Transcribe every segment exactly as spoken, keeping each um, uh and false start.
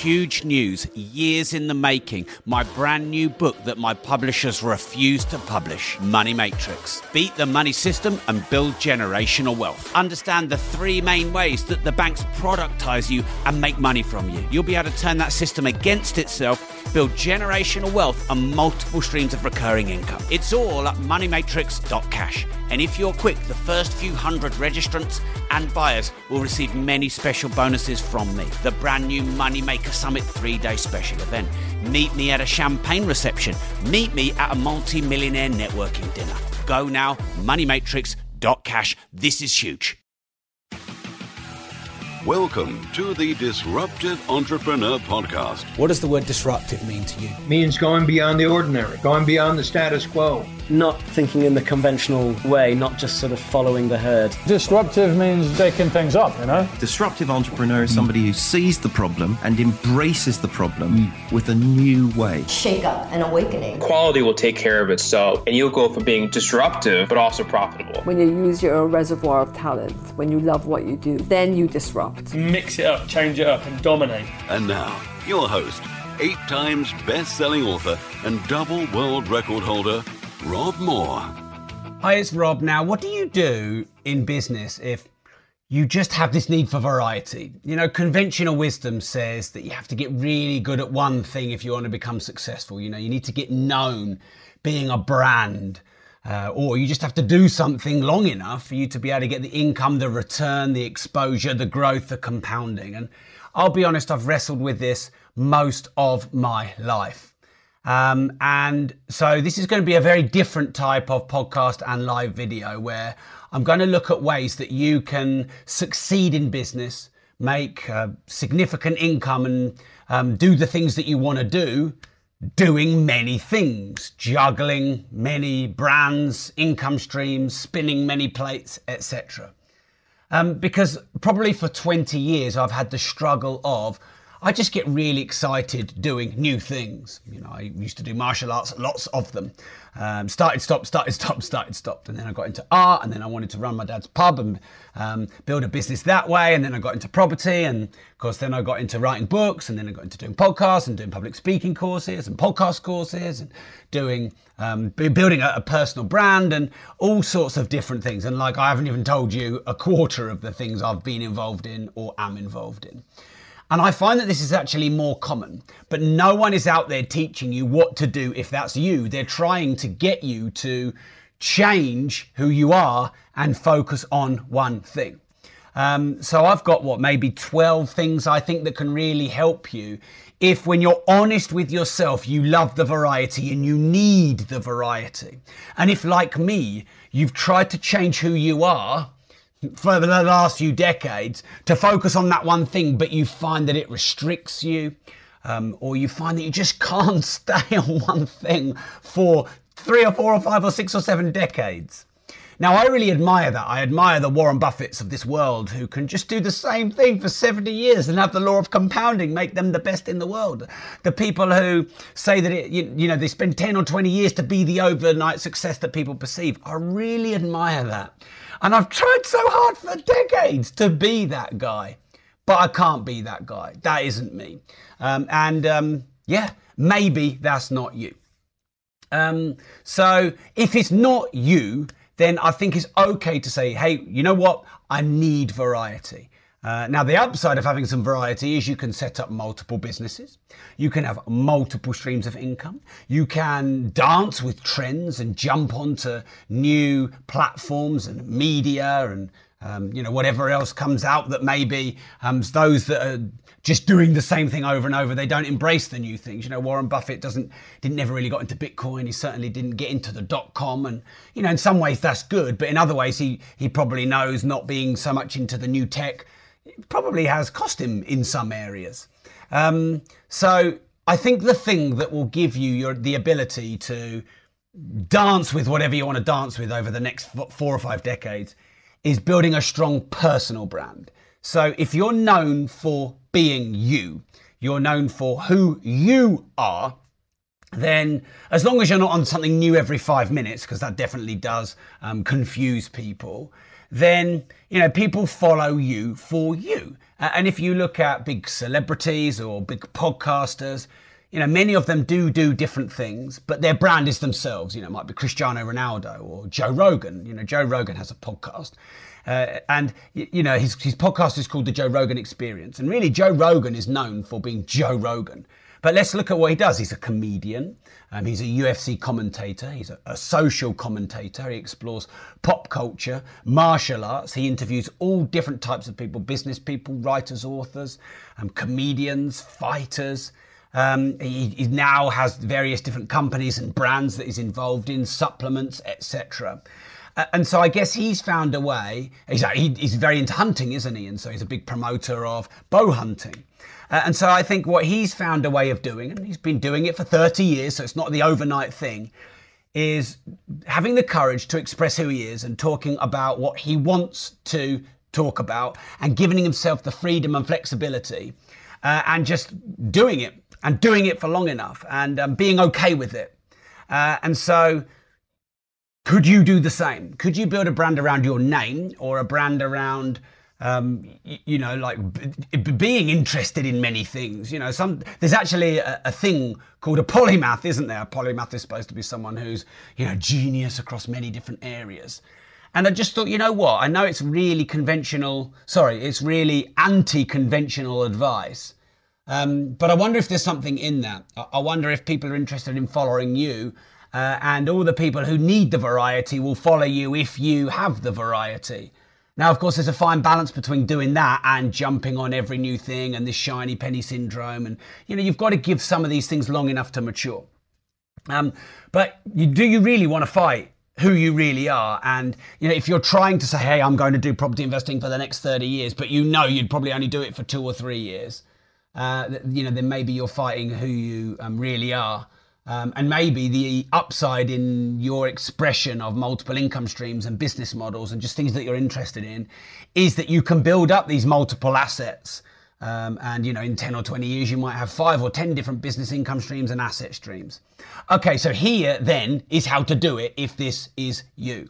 huge news, years in the making, my brand new book that my publishers refuse to publish, Money Matrix. Beat the money system and build generational wealth. Understand the three main ways that the banks productize you and make money from you. You'll be able to turn that system against itself, build generational wealth and multiple streams of recurring income. It's all at money matrix dot cash. And if you're quick, the first few hundred registrants and buyers will receive many special bonuses from me. The brand new Moneymaker Summit three-day special event. Meet me at a champagne reception. Meet me at a multi-millionaire networking dinner. Go now, money matrix dot cash. This is huge. Welcome to the Disruptive Entrepreneur Podcast. What does the word disruptive mean to you? It means going beyond the ordinary, going beyond the status quo. Not thinking in the conventional way, not just sort of following the herd. Disruptive means shaking things up, you know? Disruptive entrepreneur is somebody who sees the problem and embraces the problem mm. with a new way. Shake up and awakening. Quality will take care of itself, and you'll go from being disruptive, but also profitable. When you use your reservoir of talent, when you love what you do, then you disrupt. Mix it up, change it up, and dominate. And now, your host, eight times best-selling author and double world record holder, Rob Moore. Hi, it's Rob. Now, what do you do in business if you just have this need for variety? You know, conventional wisdom says that you have to get really good at one thing if you want to become successful. You know, you need to get known, being a brand. Uh, or you just have to do something long enough for you to be able to get the income, the return, the exposure, the growth, the compounding. And I'll be honest, I've wrestled with this most of my life. Um, and so this is going to be a very different type of podcast and live video where I'm going to look at ways that you can succeed in business, make uh, significant income and um, do the things that you want to do, doing many things, juggling many brands, income streams, spinning many plates, et cetera. Um, because probably for twenty years, I've had the struggle of, I just get really excited doing new things. You know, I used to do martial arts, lots of them. Um, started, stopped, started, stopped, started, stopped. And then I got into art, and then I wanted to run my dad's pub and um, build a business that way. And then I got into property. And of course, then I got into writing books, and then I got into doing podcasts and doing public speaking courses and podcast courses and doing, um, building a, a personal brand and all sorts of different things. And like, I haven't even told you a quarter of the things I've been involved in or am involved in. And I find that this is actually more common, but no one is out there teaching you what to do if that's you. They're trying to get you to change who you are and focus on one thing. Um, so I've got what, maybe twelve things I think that can really help you if, when you're honest with yourself, you love the variety and you need the variety. And if, like me, you've tried to change who you are for the last few decades to focus on that one thing, but you find that it restricts you, um, or you find that you just can't stay on one thing for three or four or five or six or seven decades. Now, I really admire that. I admire the Warren Buffetts of this world who can just do the same thing for seventy years and have the law of compounding make them the best in the world. The people who say that, it, you, you know, they spend ten or twenty years to be the overnight success that people perceive. I really admire that. And I've tried so hard for decades to be that guy, but I can't be that guy. That isn't me. Um, and um, yeah, maybe that's not you. Um, so if it's not you, then I think it's okay to say, hey, you know what? I need variety. Uh, now, the upside of having some variety is you can set up multiple businesses. You can have multiple streams of income. You can dance with trends and jump onto new platforms and media and, um, you know, whatever else comes out that maybe um, those that are just doing the same thing over and over, they don't embrace the new things. You know, Warren Buffett doesn't, didn't never really got into Bitcoin. He certainly didn't get into the dot-com. And, you know, in some ways that's good. But in other ways, he, he probably knows not being so much into the new tech, it probably has cost him in some areas. Um, so I think the thing that will give you your, the ability to dance with whatever you want to dance with over the next four or five decades is building a strong personal brand. So if you're known for being you, you're known for who you are, then as long as you're not on something new every five minutes, because that definitely does um, confuse people, then, you know, people follow you for you. Uh, and if you look at big celebrities or big podcasters, you know, many of them do do different things, but their brand is themselves. You know, it might be Cristiano Ronaldo or Joe Rogan. You know, Joe Rogan has a podcast. Uh, and, you know, his, his podcast is called The Joe Rogan Experience. And really, Joe Rogan is known for being Joe Rogan. But let's look at what he does. He's a comedian. Um, he's a U F C commentator. He's a, a social commentator. He explores pop culture, martial arts. He interviews all different types of people, business people, writers, authors, um, comedians, fighters. Um, he, he now has various different companies and brands that he's involved in, supplements, et cetera. Uh, and so I guess he's found a way. He's, he, he's very into hunting, isn't he? And so he's a big promoter of bow hunting. Uh, and so I think what he's found a way of doing, and he's been doing it for thirty years, so it's not the overnight thing, is having the courage to express who he is and talking about what he wants to talk about and giving himself the freedom and flexibility uh, and just doing it and doing it for long enough and um, being okay with it. Uh, and so could you do the same? Could you build a brand around your name or a brand around Um, you, you know, like b- b- being interested in many things? You know, some there's actually a, a thing called a polymath, isn't there? A polymath is supposed to be someone who's, you know, genius across many different areas. And I just thought, you know what? I know it's really conventional. Sorry, it's really anti-conventional advice. Um, but I wonder if there's something in that. I, I wonder if people are interested in following you. Uh, and all the people who need the variety will follow you if you have the variety. Now, of course, there's a fine balance between doing that and jumping on every new thing and this shiny penny syndrome. And, you know, you've got to give some of these things long enough to mature. Um, but you, do you really want to fight who you really are? And, you know, if you're trying to say, hey, I'm going to do property investing for the next thirty years, but you know you'd probably only do it for two or three years, uh, you know, then maybe you're fighting who you um, really are. Um, and maybe the upside in your expression of multiple income streams and business models and just things that you're interested in is that you can build up these multiple assets. Um, and, you know, in ten or twenty years, you might have five or ten different business income streams and asset streams. Okay, so here then is how to do it if this is you.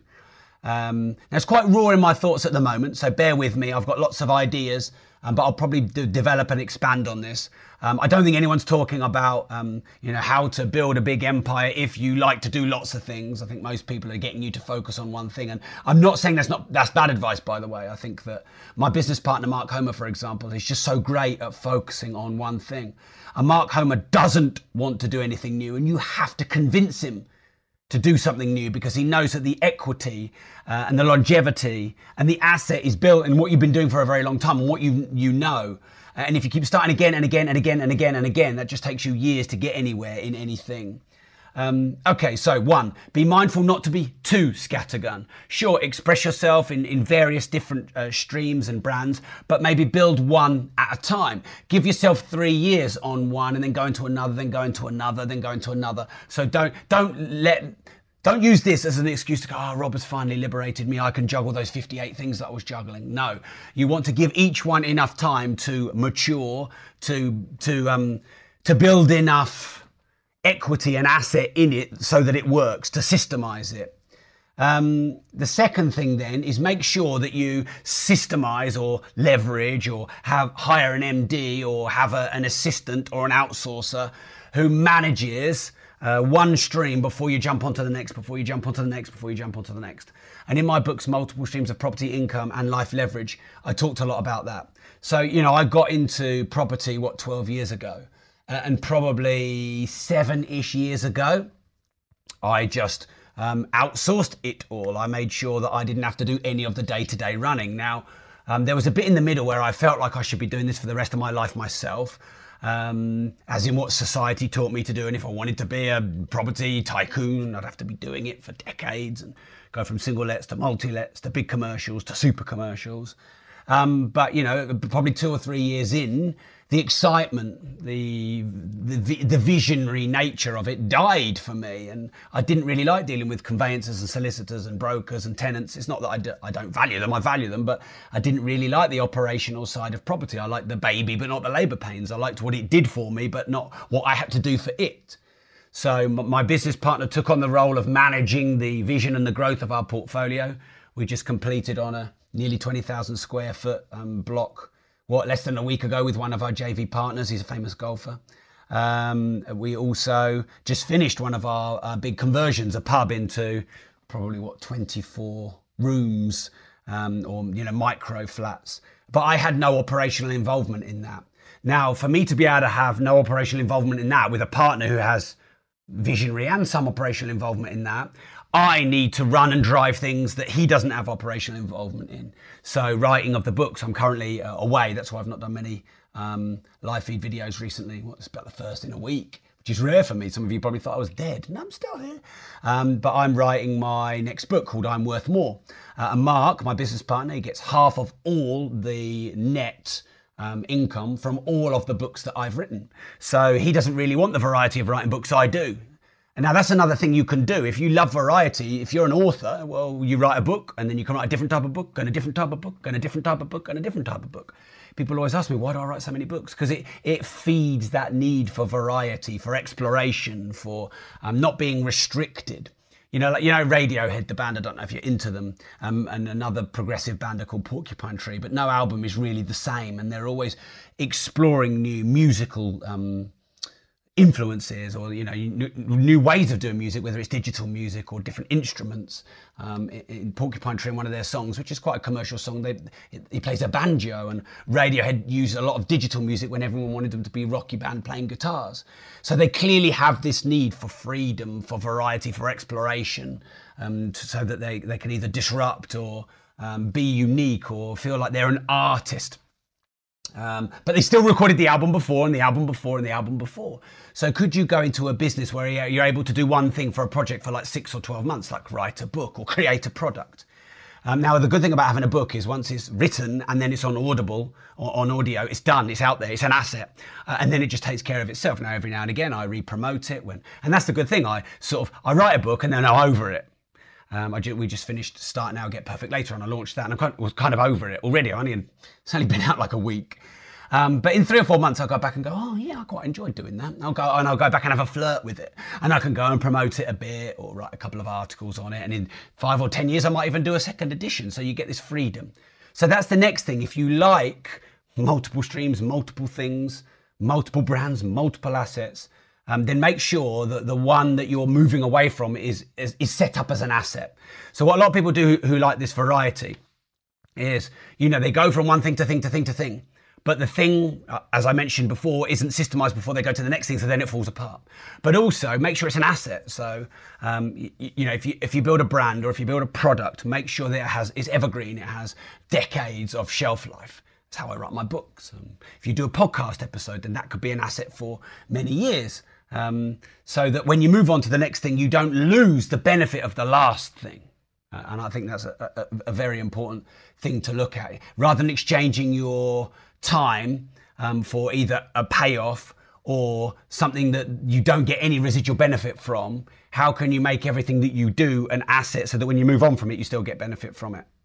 Um, now, it's quite raw in my thoughts at the moment, so bear with me. I've got lots of ideas, um, but I'll probably do, develop and expand on this. Um, I don't think anyone's talking about, um, you know, how to build a big empire if you like to do lots of things. I think most people are getting you to focus on one thing. And I'm not saying that's not that's bad advice, by the way. I think that my business partner, Mark Homer, for example, is just so great at focusing on one thing. And Mark Homer doesn't want to do anything new, and you have to convince him to do something new because he knows that the equity uh, and the longevity and the asset is built in what you've been doing for a very long time and what you you know. And if you keep starting again and again and again and again and again, that just takes you years to get anywhere in anything. Um, okay, so one, be mindful not to be too scattergun. Sure, express yourself in, in various different uh, streams and brands, but maybe build one at a time. Give yourself three years on one and then go into another, then go into another, then go into another. So don't don't let... Don't use this as an excuse to go, oh, Rob has finally liberated me. I can juggle those fifty-eight things that I was juggling. No, you want to give each one enough time to mature, to to um, to build enough equity and asset in it so that it works, to systemize it. Um, the second thing then is make sure that you systemize or leverage or have hire an M D or have a, an assistant or an outsourcer who manages Uh, one stream before you jump onto the next, before you jump onto the next, before you jump onto the next. And in my books, Multiple Streams of Property Income and Life Leverage, I talked a lot about that. So, you know, I got into property, what, twelve years ago. Uh, and probably seven-ish years ago, I just um, outsourced it all. I made sure that I didn't have to do any of the day-to-day running. Now, um, there was a bit in the middle where I felt like I should be doing this for the rest of my life myself. Um, as in what society taught me to do. And if I wanted to be a property tycoon, I'd have to be doing it for decades and go from single lets to multi-lets to big commercials to super commercials. Um, but, you know, probably two or three years in, the excitement, the, the the visionary nature of it died for me. And I didn't really like dealing with conveyancers and solicitors and brokers and tenants. It's not that I, do, I don't value them, I value them, but I didn't really like the operational side of property. I liked the baby, but not the labour pains. I liked what it did for me, but not what I had to do for it. So my business partner took on the role of managing the vision and the growth of our portfolio. we just completed on a nearly twenty thousand square foot um, block, what, less than a week ago with one of our J V partners. He's a famous golfer. Um, we also just finished one of our uh, big conversions, a pub into probably, what, twenty-four rooms um, or, you know, micro flats. But I had no operational involvement in that. Now, for me to be able to have no operational involvement in that with a partner who has visionary and some operational involvement in that, I need to run and drive things that he doesn't have operational involvement in. So writing of the books, I'm currently uh, away. That's why I've not done many um, live feed videos recently. Well, it's about the first in a week, which is rare for me. Some of you probably thought I was dead. No, I'm still here. Um, but I'm writing my next book called I'm Worth More. Uh, and Mark, my business partner, he gets half of all the net Um, income from all of the books that I've written. So he doesn't really want the variety of writing books I do. And now that's another thing you can do. If you love variety, if you're an author, well, you write a book and then you can write a different type of book and a different type of book and a different type of book and a different type of book. People always ask me, why do I write so many books? Because it, it feeds that need for variety, for exploration, for um, not being restricted. You know, like, you know, Radiohead, the band, I don't know if you're into them, um, and another progressive band are called Porcupine Tree, but no album is really the same, and they're always exploring new musical um, influences or, you know, new, new ways of doing music, whether it's digital music or different instruments. Um, in, in Porcupine Tree, in one of their songs, which is quite a commercial song, they, he plays a banjo, and Radiohead used a lot of digital music when everyone wanted them to be a rocky band playing guitars. So they clearly have this need for freedom, for variety, for exploration, um, so that they, they can either disrupt or um, be unique or feel like they're an artist. Um, but they still recorded the album before and the album before and the album before. So could you go into a business where you're able to do one thing for a project for like six or twelve months, like write a book or create a product? Um, now, the good thing about having a book is once it's written and then it's on Audible or on audio, it's done, it's out there, it's an asset. Uh, and then it just takes care of itself. Now, every now and again, I re-promote it. when, And that's the good thing. I sort of, I write a book and then I'm over it. Um, I ju- we just finished Start Now, Get Perfect Later, and I launched that, and I kind of, was kind of over it already. I only, it's only been out like a week. Um, but in three or four months, I'll go back and go, oh yeah, I quite enjoyed doing that. I'll go and I'll go back and have a flirt with it, and I can go and promote it a bit or write a couple of articles on it. And in five or ten years, I might even do a second edition. So you get this freedom. So that's the next thing. If you like multiple streams, multiple things, multiple brands, multiple assets, Um, then make sure that the one that you're moving away from is, is is set up as an asset. So what a lot of people do who, who like this variety is, you know, they go from one thing to thing to thing to thing. But the thing, uh, as I mentioned before, isn't systemized before they go to the next thing, so then it falls apart. But also make sure it's an asset. So, um, you, you know, if you if you build a brand or if you build a product, make sure that it has it's evergreen. It has decades of shelf life. That's how I write my books. Um, if you do a podcast episode, then that could be an asset for many years. Um, so that when you move on to the next thing, you don't lose the benefit of the last thing. Uh, and I think that's a, a, a very important thing to look at. Rather than exchanging your time um, for either a payoff or something that you don't get any residual benefit from, how can you make everything that you do an asset so that when you move on from it, you still get benefit from it?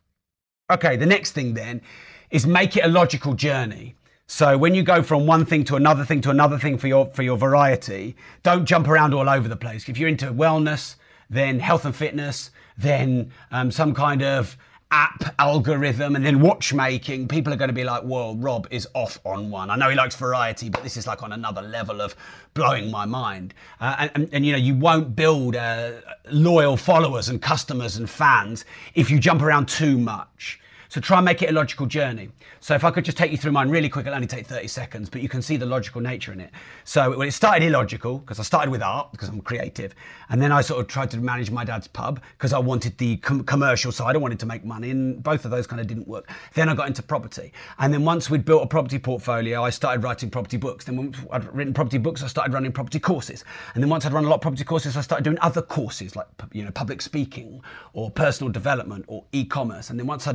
Okay, the next thing then is make it a logical journey. So when you go from one thing to another thing to another thing for your for your variety, don't jump around all over the place. If you're into wellness, then health and fitness, then um, some kind of app algorithm, and then watchmaking, people are going to be like, whoa, Rob is off on one. I know he likes variety, but this is like on another level of blowing my mind. Uh, and, and, and, you know, you won't build uh, loyal followers and customers and fans if you jump around too much. So try and make it a logical journey. So if I could just take you through mine really quick, it'll only take thirty seconds, but you can see the logical nature in it. So when it started illogical, because I started with art, because I'm creative, and then I sort of tried to manage my dad's pub, because I wanted the com- commercial side, I wanted to make money, and both of those kind of didn't work. Then I got into property. And then once we'd built a property portfolio, I started writing property books. Then when I'd written property books, I started running property courses. And then once I'd run a lot of property courses, I started doing other courses, like, you know, public speaking, or personal development, or e-commerce. And then once I'd done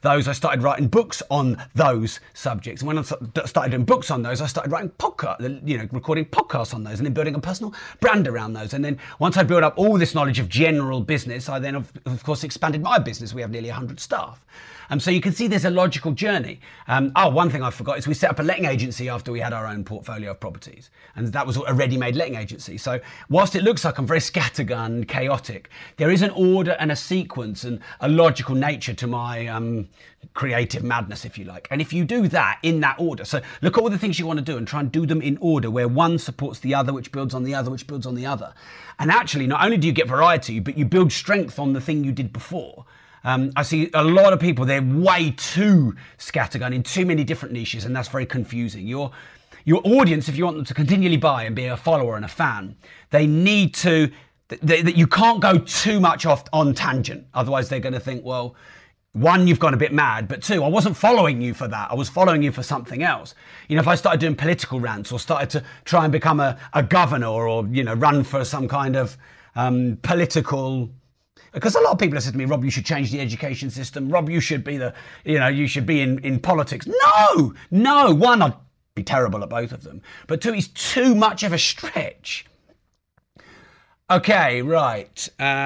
those, I started writing books on those subjects. And when I started doing books on those, I started writing podcast, you know, recording podcasts on those, and then building a personal brand around those. And then once I built up all this knowledge of general business, I then, of, of course, expanded my business. We have nearly one hundred staff. Um, so you can see there's a logical journey. Um, oh, one thing I forgot is we set up a letting agency after we had our own portfolio of properties. And that was a ready-made letting agency. So whilst it looks like I'm very scattergun, chaotic, there is an order and a sequence and a logical nature to my um, creative madness, if you like. And if you do that in that order, so look at all the things you want to do and try and do them in order where one supports the other, which builds on the other, which builds on the other. And actually, not only do you get variety, but you build strength on the thing you did before. Um, I see a lot of people, they're way too scattergun in too many different niches, and that's very confusing. Your, your audience, if you want them to continually buy and be a follower and a fan, they need to, they, they, you can't go too much off on tangent. Otherwise, they're going to think, well, one, you've gone a bit mad, but two, I wasn't following you for that. I was following you for something else. You know, if I started doing political rants or started to try and become a, a governor or, you know, run for some kind of um, political... Because a lot of people have said to me, Rob, you should change the education system. Rob, you should be the, you know, you should be in, in politics. No, no. One, I'd be terrible at both of them. But two, it's too much of a stretch. Okay, right.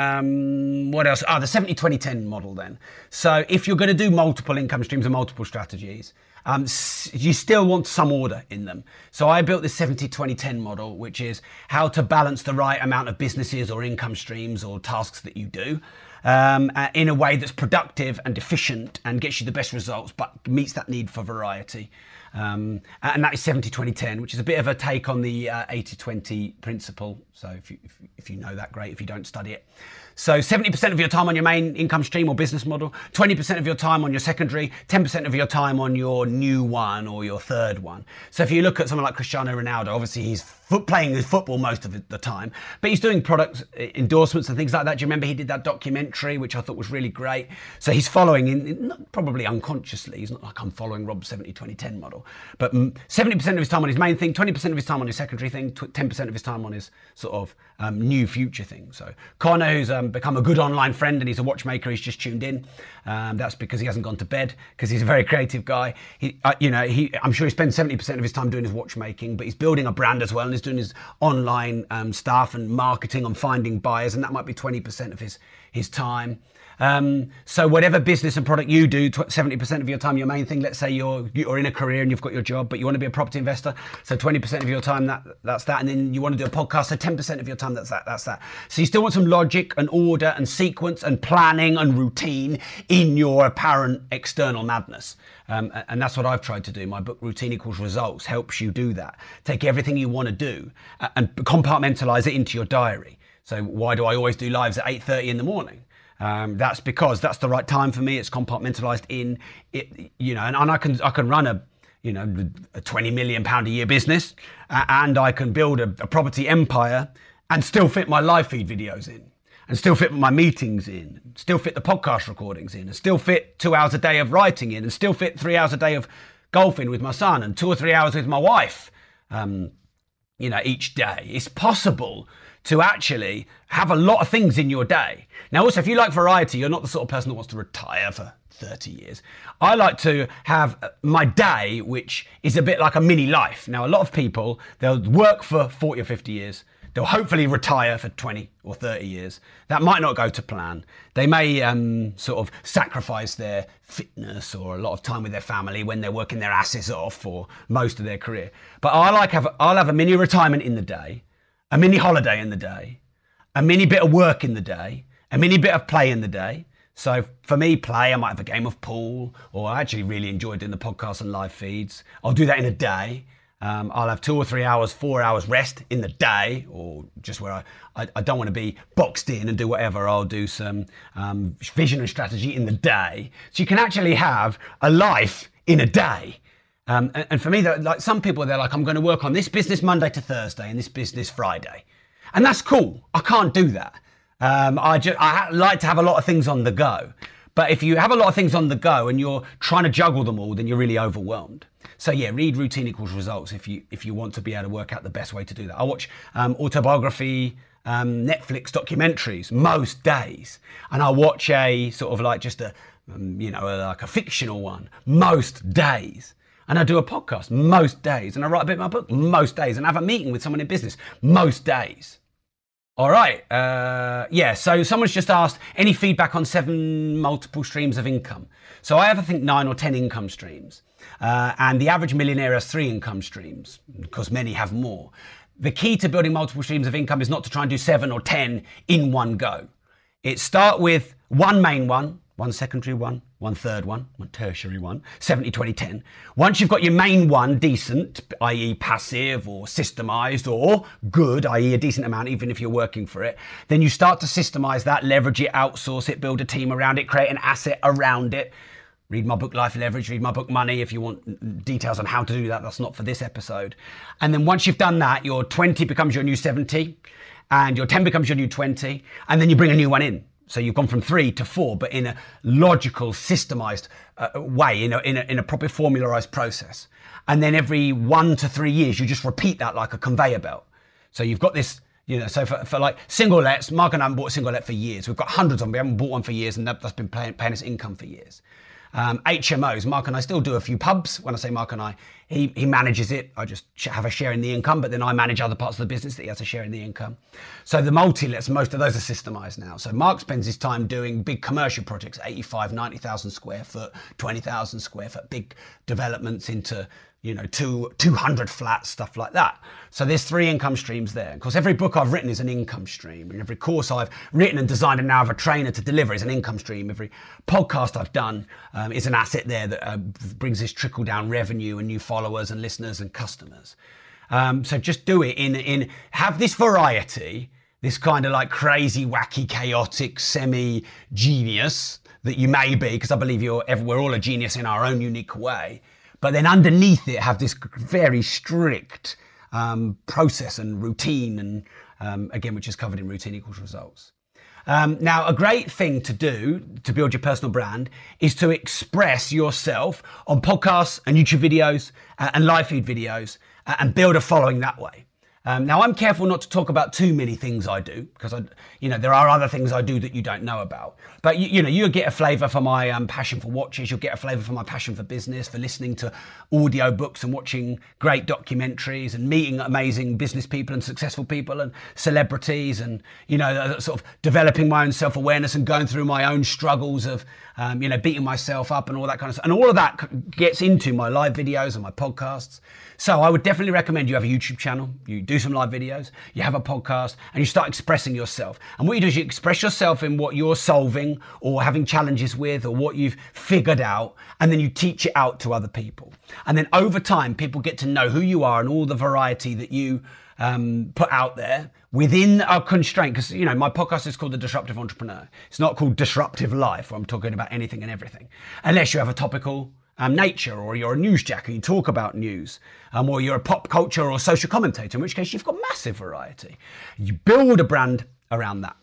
Um, what else? Ah, the seventy twenty ten model then. So if you're going to do multiple income streams and multiple strategies, Um, you still want some order in them. So I built this seventy twenty ten model, which is how to balance the right amount of businesses or income streams or tasks that you do um, uh, in a way that's productive and efficient and gets you the best results, but meets that need for variety. Um, and that is seventy twenty ten, which is a bit of a take on the uh, eighty twenty principle. So if you, if, if you know that, great. If you don't, study it. So seventy percent of your time on your main income stream or business model, twenty percent of your time on your secondary, ten percent of your time on your new one or your third one. So if you look at someone like Cristiano Ronaldo, obviously he's foot playing with football most of the time, but he's doing product endorsements and things like that. Do you remember he did that documentary, which I thought was really great? So he's following, in, in probably unconsciously, he's not like I'm following Rob's seventy twenty ten model, but seventy percent of his time on his main thing, twenty percent of his time on his secondary thing, ten percent of his time on his sort of um, new future thing. So Connor, who's um, become a good online friend and he's a watchmaker, he's just tuned in. Um, that's because he hasn't gone to bed, because he's a very creative guy. He, uh, you know, he, I'm sure he spends seventy percent of his time doing his watchmaking, but he's building a brand as well, and he's doing his online um, stuff and marketing and finding buyers, and that might be twenty percent of his, his time. Um, so whatever business and product you do, seventy percent of your time, your main thing, let's say you're, you're in a career and you've got your job, but you want to be a property investor. So twenty percent of your time, that that's that. And then you want to do a podcast. So ten percent of your time, that's that, that's that. So you still want some logic and order and sequence and planning and routine in your apparent external madness. Um, and that's what I've tried to do. My book, Routine Equals Results, helps you do that. Take everything you want to do and compartmentalize it into your diary. So why do I always do lives at eight thirty in the morning? Um, that's because that's the right time for me. It's compartmentalized in it, you know, and, and I can I can run a, you know, a twenty million pound a year business, uh, and I can build a, a property empire and still fit my live feed videos in, and still fit my meetings in, still fit the podcast recordings in, and still fit two hours a day of writing in, and still fit three hours a day of golfing with my son, and two or three hours with my wife, um, you know, each day. It's possible to actually have a lot of things in your day. Now, also, if you like variety, you're not the sort of person that wants to retire for thirty years. I like to have my day, which is a bit like a mini life. Now, a lot of people, they'll work for forty or fifty years. They'll hopefully retire for twenty or thirty years. That might not go to plan. They may um, sort of sacrifice their fitness or a lot of time with their family when they're working their asses off for most of their career. But I like have I'll have a mini retirement in the day, a mini holiday in the day, a mini bit of work in the day, a mini bit of play in the day. So for me, play, I might have a game of pool, or I actually really enjoy doing the podcast and live feeds. I'll do that in a day. Um, I'll have two or three hours, four hours rest in the day, or just where I, I, I don't want to be boxed in and do whatever. I'll do some um, vision and strategy in the day. So you can actually have a life in a day. Um, and, and for me, like some people, they're like, I'm going to work on this business Monday to Thursday and this business Friday. And that's cool. I can't do that. Um, I, just, I like to have a lot of things on the go. But if you have a lot of things on the go and you're trying to juggle them all, then you're really overwhelmed. So yeah, read Routine Equals Results if you if you want to be able to work out the best way to do that. I watch um, autobiography, um, Netflix documentaries most days, and I watch a sort of like just a um, you know, like a fictional one, most days. And I do a podcast most days. And I write a bit of my book most days. And I have a meeting with someone in business most days. All right. Uh, yeah. So someone's just asked, any feedback on seven multiple streams of income? So I have, I think, nine or ten income streams. Uh, and the average millionaire has three income streams, because many have more. The key to building multiple streams of income is not to try and do seven or ten in one go. It start with one main one, one secondary one, one third one, one tertiary one, seventy, twenty, ten. Once you've got your main one decent, that is passive or systemized or good, that is a decent amount, even if you're working for it, then you start to systemize that, leverage it, outsource it, build a team around it, create an asset around it. Read my book, Life Leverage, read my book, Money, if you want details on how to do that. That's not for this episode. And then once you've done that, your twenty becomes your new seventy, and your ten becomes your new twenty, and then you bring a new one in. So you've gone from three to four, but in a logical, systemized uh, way, in a, in, a, in a proper formularized process. And then every one to three years, you just repeat that like a conveyor belt. So you've got this, you know, so for, for like single lets, Mark and I haven't bought a single let for years. We've got hundreds of them. We haven't bought one for years, and that, that's been paying, paying us income for years. Um, H M Os, Mark and I still do a few pubs. When I say Mark and I, he, he manages it. I just have a share in the income, but then I manage other parts of the business that he has a share in the income. So the multi-lets, most of those are systemized now. So Mark spends his time doing big commercial projects, eighty-five, ninety thousand square foot, twenty thousand square foot, big developments into, you know, two, two hundred flats, stuff like that. So there's three income streams there. Of course, every book I've written is an income stream, and every course I've written and designed and now have a trainer to deliver is an income stream. Every podcast I've done um, is an asset there that uh, brings this trickle down revenue and new followers and listeners and customers. Um, so just do it in, in, have this variety, this kind of like crazy, wacky, chaotic, semi-genius that you may be, because I believe you're, we're all a genius in our own unique way. But then underneath it have this very strict um, process and routine, and um, again, which is covered in Routine Equals Results. Um, now, a great thing to do to build your personal brand is to express yourself on podcasts and YouTube videos uh, and live feed videos uh, and build a following that way. Um, now, I'm careful not to talk about too many things I do, because I, you know, there are other things I do that you don't know about. But you, you know, you'll get a flavour for my um, passion for watches. You'll get a flavour for my passion for business, for listening to audio books and watching great documentaries and meeting amazing business people and successful people and celebrities, and you know, sort of developing my own self-awareness and going through my own struggles of, um, you know, beating myself up and all that kind of stuff. And all of that gets into my live videos and my podcasts. So I would definitely recommend you have a YouTube channel, you do some live videos, you have a podcast, and you start expressing yourself. And what you do is you express yourself in what you're solving or having challenges with or what you've figured out, and then you teach it out to other people. And then over time, people get to know who you are and all the variety that you um, put out there within a constraint. Because, you know, my podcast is called The Disruptive Entrepreneur. It's not called Disruptive Life, where I'm talking about anything and everything, unless you have a topical Um, nature, or you're a newsjacker, you talk about news, um, or you're a pop culture or social commentator, in which case you've got massive variety. You build a brand around that.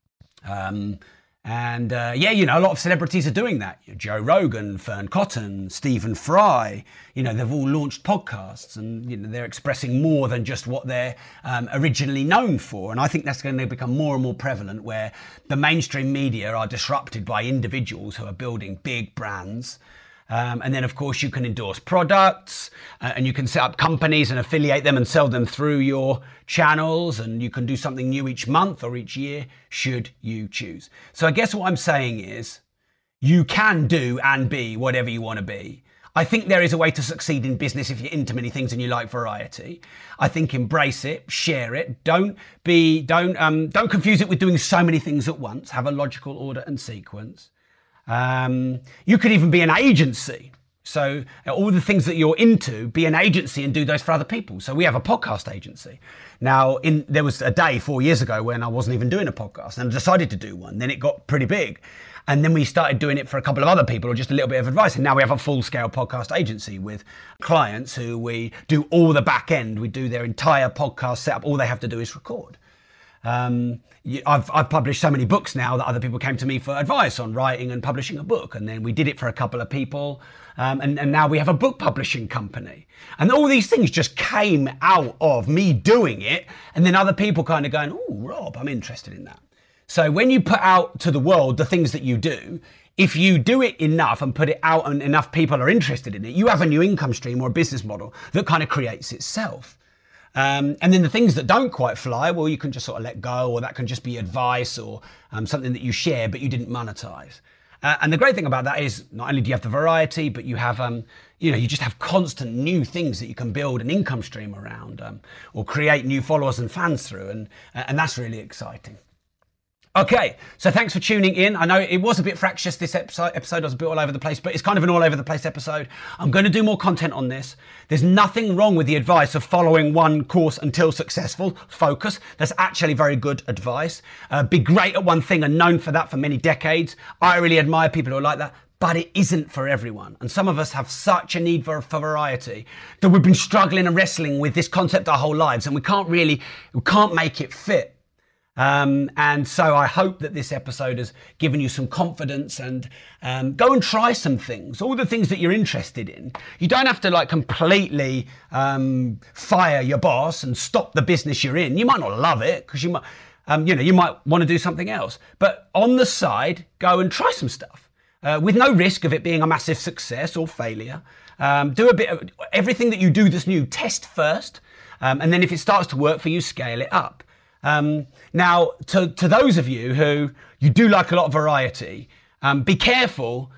Um, and uh, yeah, you know, a lot of celebrities are doing that. You know, Joe Rogan, Fern Cotton, Stephen Fry, you know, they've all launched podcasts, and you know, they're expressing more than just what they're um, originally known for. And I think that's going to become more and more prevalent, where the mainstream media are disrupted by individuals who are building big brands. Um, and then, of course, you can endorse products uh, and you can set up companies and affiliate them and sell them through your channels. And you can do something new each month or each year, should you choose. So I guess what I'm saying is you can do and be whatever you want to be. I think there is a way to succeed in business if you're into many things and you like variety. I think embrace it, share it. Don't be, don't, um, don't confuse it with doing so many things at once. Have a logical order and sequence. Um, you could even be an agency. So all the things that you're into, be an agency and do those for other people. So we have a podcast agency. Now, in, there was a day four years ago when I wasn't even doing a podcast, and I decided to do one. Then it got pretty big. And then we started doing it for a couple of other people, or just a little bit of advice. And now we have a full-scale podcast agency with clients who we do all the back end. We do their entire podcast setup. All they have to do is record. Um, I've, I've published so many books now that other people came to me for advice on writing and publishing a book. And then we did it for a couple of people. Um, and, and now we have a book publishing company. And all these things just came out of me doing it. And then other people kind of going, oh, Rob, I'm interested in that. So when you put out to the world the things that you do, if you do it enough and put it out and enough people are interested in it, you have a new income stream or a business model that kind of creates itself. Um, and then the things that don't quite fly, well, you can just sort of let go, or that can just be advice or um, something that you share but you didn't monetize. Uh, and the great thing about that is not only do you have the variety, but you have, um, you know, you just have constant new things that you can build an income stream around, um, or create new followers and fans through, and and that's really exciting. Okay, so thanks for tuning in. I know it was a bit fractious, this episode. episode. I was a bit all over the place, but it's kind of an all over the place episode. I'm going to do more content on this. There's nothing wrong with the advice of following one course until successful. Focus. That's actually very good advice. Uh, be great at one thing and known for that for many decades. I really admire people who are like that, but it isn't for everyone. And some of us have such a need for, for variety that we've been struggling and wrestling with this concept our whole lives, and we can't really, we can't make it fit. Um, and so I hope that this episode has given you some confidence, and um, go and try some things, all the things that you're interested in. You don't have to like completely um, fire your boss and stop the business you're in. You might not love it because you might, um, you know, you might want to do something else. But on the side, go and try some stuff uh, with no risk of it being a massive success or failure. Um, do a bit of everything that you do that's new. Test first, um, and then if it starts to work for you, scale it up. Um, now, to, to those of you who you do like a lot of variety, um, be careful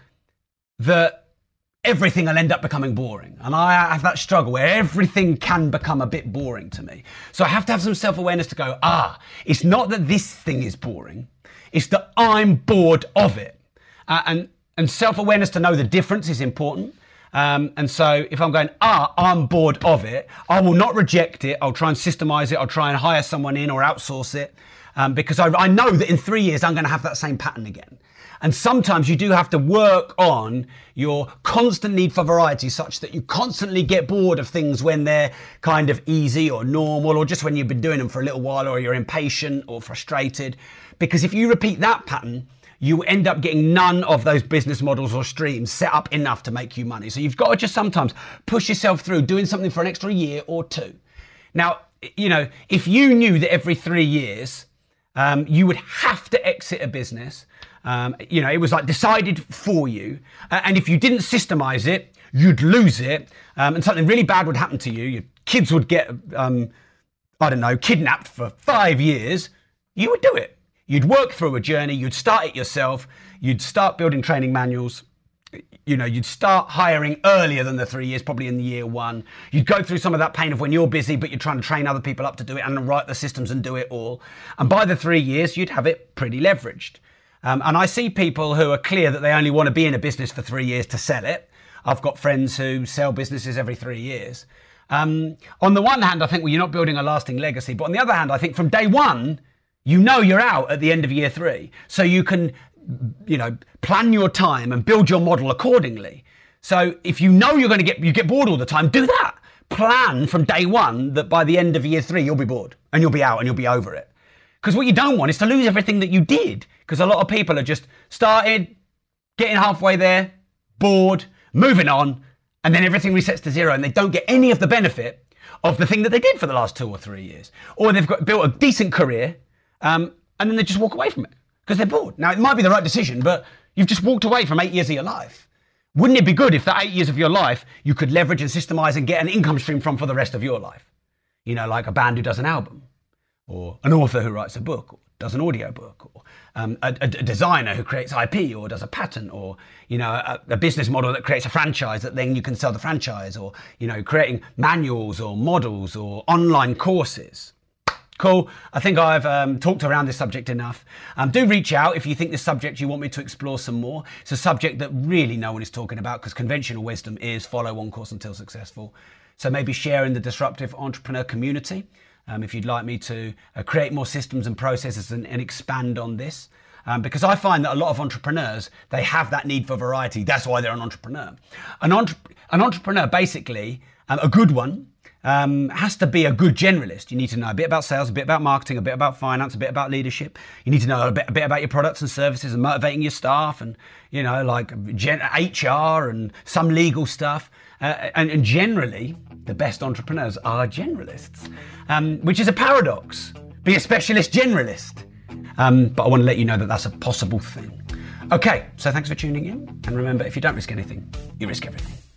that everything will end up becoming boring. And I have that struggle where everything can become a bit boring to me. So I have to have some self-awareness to go, ah, it's not that this thing is boring, it's that I'm bored of it. Uh, and, and self-awareness to know the difference is important. Um, and so if I'm going, ah, I'm bored of it, I will not reject it. I'll try and systemize it. I'll try and hire someone in or outsource it, um, because I, I know that in three years, I'm going to have that same pattern again. And sometimes you do have to work on your constant need for variety such that you constantly get bored of things when they're kind of easy or normal, or just when you've been doing them for a little while, or you're impatient or frustrated. Because if you repeat that pattern, you end up getting none of those business models or streams set up enough to make you money. So you've got to just sometimes push yourself through doing something for an extra year or two. Now, you know, if you knew that every three years um, you would have to exit a business, um, you know, it was like decided for you, uh, and if you didn't systemize it, you'd lose it, um, and something really bad would happen to you. Your kids would get, um, I don't know, kidnapped for five years, you would do it. You'd work through a journey, you'd start it yourself, you'd start building training manuals, you know, you'd start hiring earlier than the three years, probably in the year one. You'd go through some of that pain of when you're busy, but you're trying to train other people up to do it and write the systems and do it all. And by the three years, you'd have it pretty leveraged. Um, and I see people who are clear that they only want to be in a business for three years to sell it. I've got friends who sell businesses every three years. Um, on the one hand, I think, well, you're not building a lasting legacy. But on the other hand, I think from day one, you know you're out at the end of year three, so you can, you know, plan your time and build your model accordingly. So if you know you're going to get you get bored all the time, do that. Plan from day one that by the end of year three you'll be bored and you'll be out and you'll be over it. Because what you don't want is to lose everything that you did. Because a lot of people are just started, getting halfway there, bored, moving on, and then everything resets to zero, and they don't get any of the benefit of the thing that they did for the last two or three years, or they've got built a decent career. Um, and then they just walk away from it because they're bored. Now, it might be the right decision, but you've just walked away from eight years of your life. Wouldn't it be good if that eight years of your life you could leverage and systemize and get an income stream from for the rest of your life? You know, like a band who does an album, or an author who writes a book, or does an audio book, or um, a, a, a designer who creates I P or does a patent, or, you know, a, a business model that creates a franchise that then you can sell the franchise, or, you know, creating manuals or models or online courses. Cool. I think I've um, talked around this subject enough. Um, do reach out if you think this subject you want me to explore some more. It's a subject that really no one is talking about, because conventional wisdom is follow one course until successful. So maybe share in the disruptive entrepreneur community um, if you'd like me to uh, create more systems and processes and, and expand on this. Um, because I find that a lot of entrepreneurs, they have that need for variety. That's why they're an entrepreneur. An, entre- an entrepreneur, basically, um, a good one, Um, has to be a good generalist. You need to know a bit about sales, a bit about marketing, a bit about finance, a bit about leadership. You need to know a bit, a bit about your products and services and motivating your staff, and, you know, like gen- H R and some legal stuff. Uh, and, and generally, the best entrepreneurs are generalists, um, which is a paradox. Be a specialist generalist. Um, but I want to let you know that that's a possible thing. Okay, so thanks for tuning in. And remember, if you don't risk anything, you risk everything.